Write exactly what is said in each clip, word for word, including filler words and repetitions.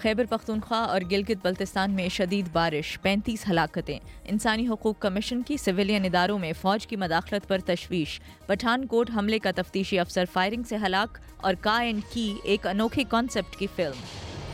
خیبر پختونخوا اور گلگت بلتستان میں شدید بارش، پینتیس ہلاکتیں۔ انسانی حقوق کمیشن کی سویلین اداروں میں فوج کی مداخلت پر تشویش۔ پٹھان کوٹ حملے کا تفتیشی افسر فائرنگ سے ہلاک، اور کا اینڈ کی ایک انوکھے کانسیپٹ کی فلم۔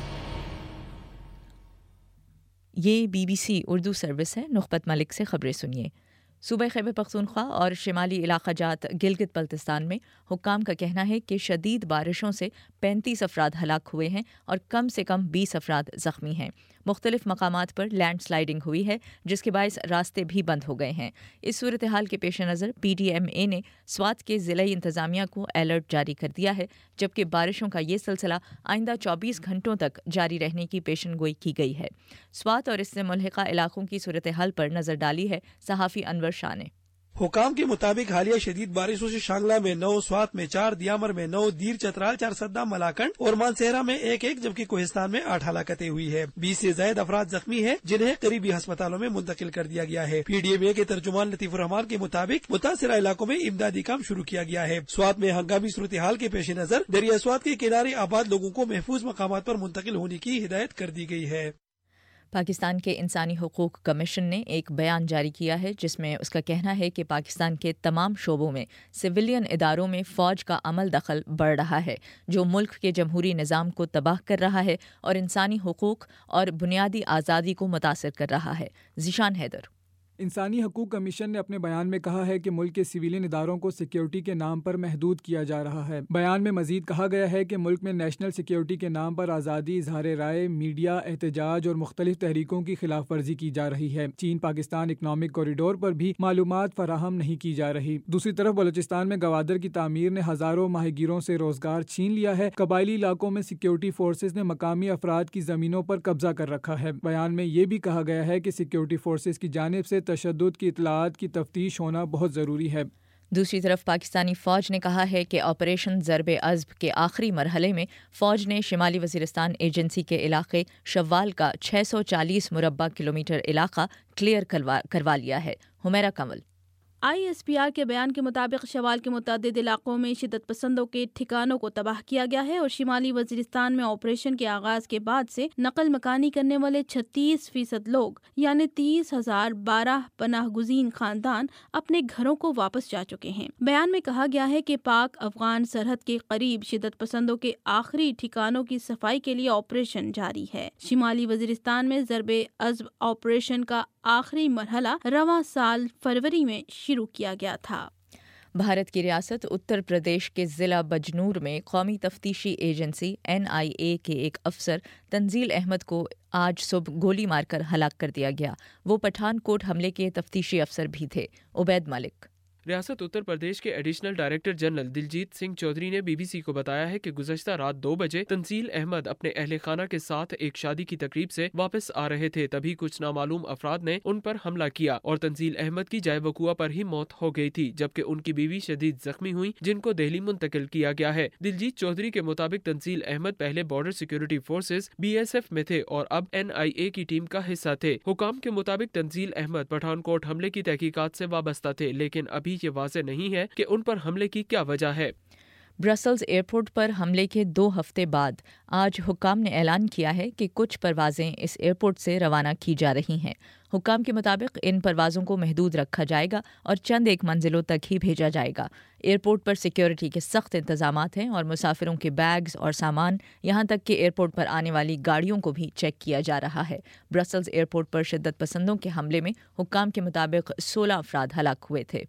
یہ B B C Urdu service ہے۔ نخبت ملک سے خبریں سنیے۔ صوبہ خیبر پختونخوا اور شمالی علاقہ جات گلگت بلتستان میں حکام کا کہنا ہے کہ شدید بارشوں سے پینتیس افراد ہلاک ہوئے ہیں اور کم سے کم بیس افراد زخمی ہیں۔ مختلف مقامات پر لینڈ سلائیڈنگ ہوئی ہے، جس کے باعث راستے بھی بند ہو گئے ہیں۔ اس صورتحال کے پیش نظر پی ڈی ایم اے نے سوات کے ضلعی انتظامیہ کو الرٹ جاری کر دیا ہے، جبکہ بارشوں کا یہ سلسلہ آئندہ چوبیس گھنٹوں تک جاری رہنے کی پیشن گوئی کی گئی ہے۔ سوات اور اس سے ملحقہ علاقوں کی صورتحال پر نظر ڈالی ہے صحافی انور شاہ نے۔ حکام کے مطابق حالیہ شدید بارشوں سے شانگلہ میں نو، سوات میں چار، دیامر میں نو، دیر چترال، چار سدہ، ملاکنڈ اور مانسہرہ میں ایک ایک جبکہ کوہستان میں آٹھ ہلاکتیں ہوئی ہے۔ بیس سے زائد افراد زخمی ہیں، جنہیں قریبی ہسپتالوں میں منتقل کر دیا گیا ہے۔ پی ڈی ایم اے کے ترجمان لطیف الرحمان کے مطابق متاثرہ علاقوں میں امدادی کام شروع کیا گیا ہے۔ سوات میں ہنگامی صورتحال کے پیش نظر دریا سوات کے کنارے آباد لوگوں کو محفوظ مقامات پر منتقل ہونے کی ہدایت کر دی گئی ہے۔ پاکستان کے انسانی حقوق کمیشن نے ایک بیان جاری کیا ہے، جس میں اس کا کہنا ہے کہ پاکستان کے تمام شعبوں میں سویلین اداروں میں فوج کا عمل دخل بڑھ رہا ہے، جو ملک کے جمہوری نظام کو تباہ کر رہا ہے اور انسانی حقوق اور بنیادی آزادی کو متاثر کر رہا ہے۔ ذیشان حیدر۔ انسانی حقوق کمیشن نے اپنے بیان میں کہا ہے کہ ملک کے سویلین اداروں کو سیکیورٹی کے نام پر محدود کیا جا رہا ہے۔ بیان میں مزید کہا گیا ہے کہ ملک میں نیشنل سیکیورٹی کے نام پر آزادی، اظہار رائے، میڈیا، احتجاج اور مختلف تحریکوں کی خلاف ورزی کی جا رہی ہے۔ چین پاکستان اکنامک کوریڈور پر بھی معلومات فراہم نہیں کی جا رہی۔ دوسری طرف بلوچستان میں گوادر کی تعمیر نے ہزاروں ماہی گیروں سے روزگار چھین لیا ہے۔ قبائلی علاقوں میں سیکیورٹی فورسز نے مقامی افراد کی زمینوں پر قبضہ کر رکھا ہے۔ بیان میں یہ بھی کہا گیا ہے کہ سیکیورٹی فورسز کی جانب سے تشدد کی اطلاعات کی تفتیش ہونا بہت ضروری ہے۔ دوسری طرف پاکستانی فوج نے کہا ہے کہ آپریشن ضرب عضب کے آخری مرحلے میں فوج نے شمالی وزیرستان ایجنسی کے علاقے شوال کا چھ سو چالیس مربع کلومیٹر علاقہ کلیئر کروا لیا ہے۔ Humaira Kamal. I S P R کے بیان کے مطابق شوال کے متعدد علاقوں میں شدت پسندوں کے ٹھکانوں کو تباہ کیا گیا ہے اور شمالی وزیرستان میں آپریشن کے آغاز کے بعد سے نقل مکانی کرنے والے چھتیس فیصد لوگ یعنی تیس ہزار بارہ پناہ گزین خاندان اپنے گھروں کو واپس جا چکے ہیں۔ بیان میں کہا گیا ہے کہ پاک افغان سرحد کے قریب شدت پسندوں کے آخری ٹھکانوں کی صفائی کے لیے آپریشن جاری ہے۔ شمالی وزیرستان میں ضرب عضب آپریشن کا آخری مرحلہ رواں سال فروری میں شروع کیا گیا تھا۔ بھارت کی ریاست اتر پردیش کے ضلع بجنور میں قومی تفتیشی ایجنسی این آئی اے کے ایک افسر تنزیل احمد کو آج صبح گولی مار کر ہلاک کر دیا گیا۔ وہ پٹھان کوٹ حملے کے تفتیشی افسر بھی تھے۔ عبید ملک۔ ریاست اتر پردیش کے additional director general Diljit Singh Chaudhry نے بی بی سی کو بتایا ہے کہ گزشتہ رات دو بجے تنزیل احمد اپنے اہل خانہ کے ساتھ ایک شادی کی تقریب سے واپس آ رہے تھے، تبھی کچھ نامعلوم افراد نے ان پر حملہ کیا اور تنزیل احمد کی جائے وقوع پر ہی موت ہو گئی تھی، جبکہ ان کی بیوی شدید زخمی ہوئی، جن کو دہلی منتقل کیا گیا ہے۔ دلجیت چودھری کے مطابق تنزیل احمد پہلے border security forces B S F میں تھے اور اب این آئی اے کی ٹیم کا حصہ تھے۔ حکام کے مطابق تنزیل احمد پٹھان کوٹ حملے کی تحقیقات سے وابستہ تھے، لیکن ابھی یہ واضح نہیں ہے کہ ان پر حملے کی کیا وجہ ہے۔ برسلز ایئرپورٹ پر حملے کے دو ہفتے بعد آج حکام نے اعلان کیا ہے کہ کچھ پروازیں اس ایئرپورٹ سے روانہ کی جا رہی ہیں۔ حکام کے مطابق ان پروازوں کو محدود رکھا جائے گا اور چند ایک منزلوں تک ہی بھیجا جائے گا۔ ایئرپورٹ پر سیکیورٹی کے سخت انتظامات ہیں اور مسافروں کے بیگز اور سامان، یہاں تک کہ ایئرپورٹ پر آنے والی گاڑیوں کو بھی چیک کیا جا رہا ہے۔ برسلز ایئرپورٹ پر شدت پسندوں کے حملے میں حکام کے مطابق سولہ افراد ہلاک ہوئے تھے۔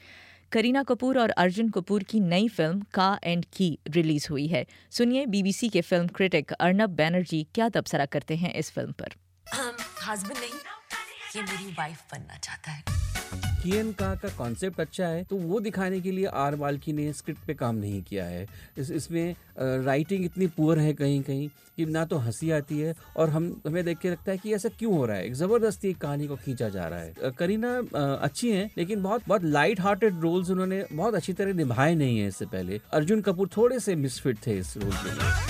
کرینہ کپور اور ارجن کپور کی نئی فلم کا اینڈ کی ریلیز ہوئی ہے۔ سنیے بی بی سی کے فلم کرٹک ارنب بینرجی کیا تبصرہ کرتے ہیں اس فلم پر۔ ہسبینڈ نہیں، یہ میری وائف بننا چاہتا ہے۔ کین کا کا کانسیپٹ اچھا ہے، تو وہ دکھانے کے لیے آر بالکی نے اسکرپٹ پہ کام نہیں کیا ہے۔ اس اس میں رائٹنگ اتنی پور ہے کہیں کہیں کہ نہ تو ہنسی آتی ہے اور ہم ہمیں دیکھ کے لگتا ہے کہ ایسا کیوں ہو رہا ہے، ایک زبردستی کہانی کو کھینچا جا رہا ہے۔ کرینہ اچھی ہیں لیکن بہت بہت لائٹ ہارٹیڈ رولز انہوں نے بہت اچھی طرح نبھائے نہیں ہیں اس سے پہلے۔ ارجن کپور تھوڑے سے مس فٹ تھے اس رول کے لیے۔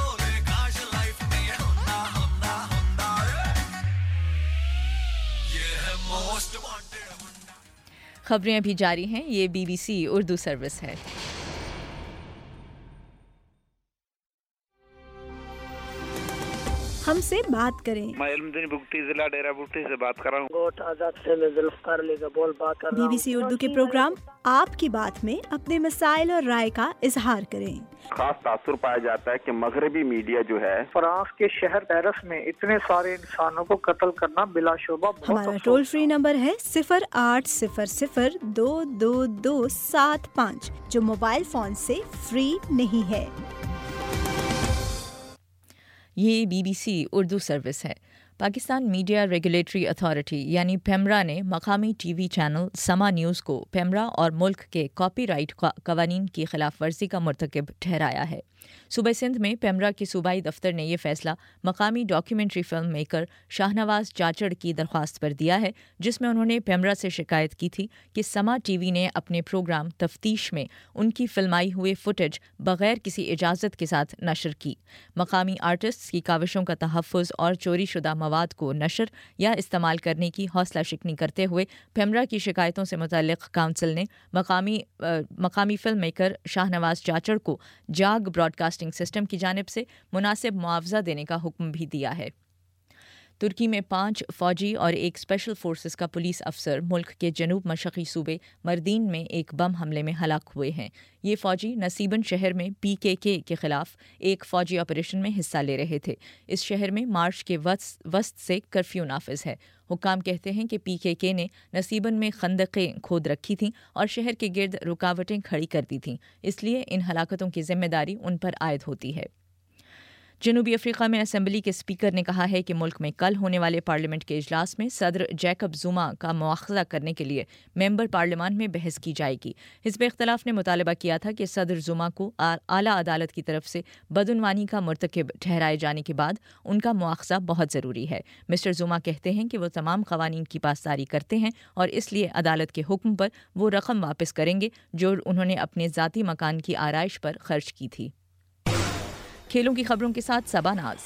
خبریں ابھی جاری ہیں، یہ B B C Urdu service ہے۔ ہم سے بات کریں۔ میں علمدین بگٹی ضلع ڈیرہ بگٹی سے بات کر رہا ہوں۔ گوٹ آزاد سے میں ذوالفقار علی کا بول بات کر رہا ہوں۔ بی بی سی اردو کے پروگرام آپ کی بات میں اپنے مسائل اور رائے کا اظہار کریں۔ خاص تاثر پایا جاتا ہے کہ مغربی میڈیا جو ہے فرانس کے شہر پیرس میں اتنے سارے انسانوں کو قتل کرنا بلا شبہ بہت ہمارا ٹول فری نمبر ہے صفر آٹھ صفر صفر دو دو دو سات پانچ جو موبائل فون سے فری نہیں ہے۔ یہ B B C Urdu service ہے۔ پاکستان میڈیا ریگولیٹری اتھارٹی یعنی پیمرا نے مقامی T V channel Samaa news کو پیمرا اور ملک کے کاپی رائٹ قوانین کی خلاف ورزی کا مرتکب ٹھہرایا ہے۔ صوبہ سندھ میں پیمرا کے صوبائی دفتر نے یہ فیصلہ مقامی documentary film maker Shahnawaz Chachar کی درخواست پر دیا ہے، جس میں انہوں نے پیمرا سے شکایت کی تھی کہ سما ٹی وی نے اپنے پروگرام تفتیش میں ان کی فلمائی ہوئے فوٹیج بغیر کسی اجازت کے ساتھ نشر کی۔ مقامی آرٹسٹس کی کاوشوں کا تحفظ اور چوری شدہ مواد کو نشر یا استعمال کرنے کی حوصلہ شکنی کرتے ہوئے پیمرا کی شکایتوں سے متعلق کونسل نے مقامی مقامی فلم میکر شاہنواز چاچڑ کو جاگ براڈ کاسٹنگ سسٹم کی جانب سے مناسب معاوضہ دینے کا حکم بھی دیا ہے۔ ترکی میں پانچ فوجی اور ایک اسپیشل فورسز کا پولیس افسر ملک کے جنوب مشرقی صوبے مردین میں ایک بم حملے میں ہلاک ہوئے ہیں۔ یہ فوجی نصیبن شہر میں پی کے کے کے خلاف ایک فوجی آپریشن میں حصہ لے رہے تھے۔ اس شہر میں مارچ کے وسط سے کرفیو نافذ ہے۔ حکام کہتے ہیں کہ پی کے کے نے نصیبن میں خندقیں کھود رکھی تھیں اور شہر کے گرد رکاوٹیں کھڑی کر دی تھیں، اس لیے ان ہلاکتوں کی ذمہ داری ان پر عائد ہوتی ہے۔ جنوبی افریقہ میں اسمبلی کے اسپیکر نے کہا ہے کہ ملک میں کل ہونے والے پارلیمنٹ کے اجلاس میں صدر جیکب زوما کا مواخذہ کرنے کے لیے ممبر پارلیمان میں بحث کی جائے گی۔ حزب اختلاف نے مطالبہ کیا تھا کہ صدر زوما کو اعلیٰ عدالت کی طرف سے بدعنوانی کا مرتکب ٹھہرائے جانے کے بعد ان کا مواخذہ بہت ضروری ہے۔ مسٹر زوما کہتے ہیں کہ وہ تمام قوانین کی پاسداری کرتے ہیں اور اس لیے عدالت کے حکم پر وہ رقم واپس کریں گے جو انہوں نے اپنے ذاتی مکان کی آرائش پر خرچ کی تھی۔ کھیلوں کی خبروں کے ساتھ Saba Naz.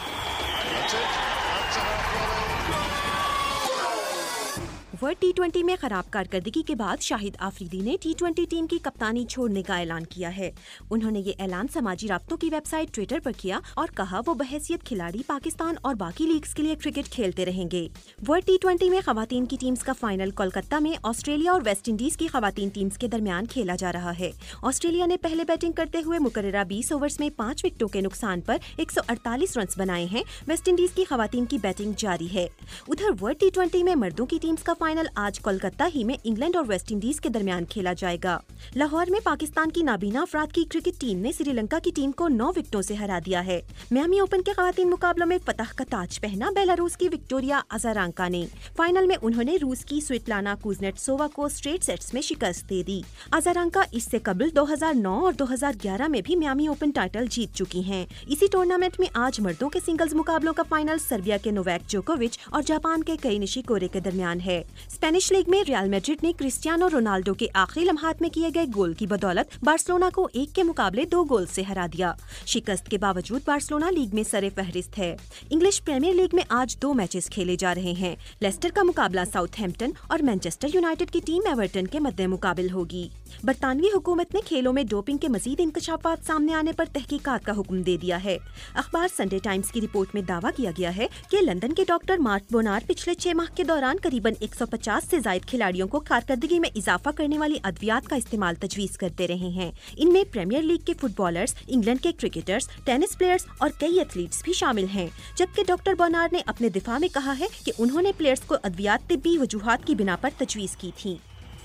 World T twenty میں خراب کارکردگی کے بعد شاہد آفریدی نے ٹی ٹوئنٹی ٹیم کی کپتانی چھوڑنے کا اعلان کیا ہے۔ انہوں نے یہ اعلان سماجی رابطوں کی ویب سائٹ ٹویٹر پر کیا اور کہا وہ بحیثیت کھلاڑی پاکستان اور باقی لیگز کے لیے کرکٹ کھیلتے رہیں گے۔ ورلڈ ٹی ٹوئنٹی میں خواتین کی ٹیمز کا فائنل کولکتہ میں آسٹریلیا اور ویسٹ انڈیز کی خواتین ٹیمز کے درمیان کھیلا جا رہا ہے۔ آسٹریلیا نے پہلے بیٹنگ کرتے ہوئے مقررہ بیس اوورز میں پانچ وکٹوں کے نقصان پر ایک سو اڑتالیس رنز بنائے ہیں۔ ویسٹ انڈیز کی خواتین کی بیٹنگ جاری ہے۔ ادھر ورلڈ ٹی ٹوئنٹی میں مردوں کی ٹیمز کا فائنل آج کولکتہ ہی میں انگلینڈ اور ویسٹ انڈیز کے درمیان کھیلا جائے گا۔ لاہور میں پاکستان کی نابینا افراد کی کرکٹ ٹیم نے سری لنکا کی ٹیم کو نو وکٹوں سے ہرا دیا ہے۔ میامی اوپن کے خواتین مقابلوں میں فتح کا تاج پہنا بیلاروس کی وکٹوریا ازارانکا نے۔ فائنل میں انہوں نے روس کی سویتلانا کوزنیٹسووا کو اسٹریٹ سیٹس میں شکست دے دی۔ ازارانکا اس سے قبل دو ہزار نو اور دو ہزار گیارہ میں بھی میامی اوپن ٹائٹل جیت چکی ہیں۔ اسی ٹورنامنٹ میں آج مردوں کے سنگلز مقابلوں کا فائنل سربیا کے نوواک جوکووچ اور جاپان کے کئی نشیکورے کے درمیان ہے۔ اسپینش لیگ میں ریال میڈرڈ نے کرسٹیانو رونالڈو کے آخری لمحات میں کیے گئے گول کی بدولت بارسلونا کو ایک کے مقابلے دو گول سے ہرا دیا۔ شکست کے باوجود بارسلونا لیگ میں سر فہرست ہے۔ انگلش پریمیئر لیگ میں آج دو میچز کھیلے جا رہے ہیں۔ لیسٹر کا مقابلہ ساؤتھ ہیمپٹن اور مانچسٹر یونائیٹڈ کی ٹیم ایورٹن کے مد مقابل ہوگی۔ برطانوی حکومت نے کھیلوں میں ڈوپنگ کے مزید انکشافات سامنے آنے پر تحقیقات کا حکم دے دیا ہے۔ اخبار سنڈے ٹائمز کی رپورٹ میں دعویٰ کیا گیا ہے کہ لندن کے ڈاکٹر مارک بونار پچھلے چھ ماہ کے دوران قریباً ایک سو پچاس سے زائد کھلاڑیوں کو کارکردگی میں اضافہ کرنے والی ادویات کا استعمال تجویز کرتے رہے ہیں۔ ان میں پریمیئر لیگ کے فٹ بالرز، انگلینڈ کے کرکٹرز، ٹینس پلیئرز اور کئی ایتھلیٹس بھی شامل ہیں، جبکہ ڈاکٹر بونار نے اپنے دفاع میں کہا ہے کہ انہوں نے پلیئرز کو ادویات طبی وجوہات کی بنا پر تجویز کی تھیں۔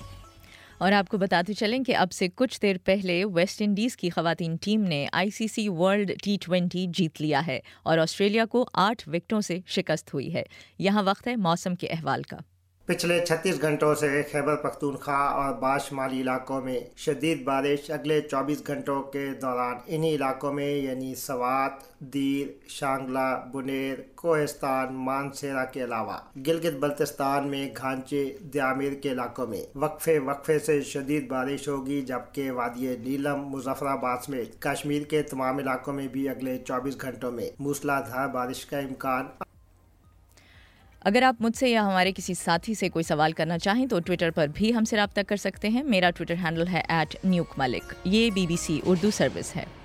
اور آپ کو بتاتے چلیں کہ اب سے کچھ دیر پہلے ویسٹ انڈیز کی خواتین ٹیم نے I C C world T twenty جیت لیا ہے اور آسٹریلیا کو آٹھ وکٹوں سے شکست ہوئی ہے۔ یہاں وقت ہے موسم کے احوال کا۔ پچھلے چھتیس گھنٹوں سے خیبر پختونخوا اور بعض شمالی علاقوں میں شدید بارش اگلے چوبیس گھنٹوں کے دوران انہی علاقوں میں یعنی سوات، دیر، شانگلہ، بنیر، کوہستان، مانسہرہ کے علاوہ گلگت بلتستان میں گھانچے دیامیر کے علاقوں میں وقفے وقفے سے شدید بارش ہوگی، جبکہ وادی نیلم، مظفر آباد سمیت کشمیر کے تمام علاقوں میں بھی اگلے چوبیس گھنٹوں میں موسلادھار بارش کا امکان۔ اگر آپ مجھ سے یا ہمارے کسی ساتھی سے کوئی سوال کرنا چاہیں تو ٹویٹر پر بھی ہم سے رابطہ کر سکتے ہیں۔ میرا ٹویٹر ہینڈل ہے ایٹ نیوک ملک۔ یہ B B C Urdu service ہے۔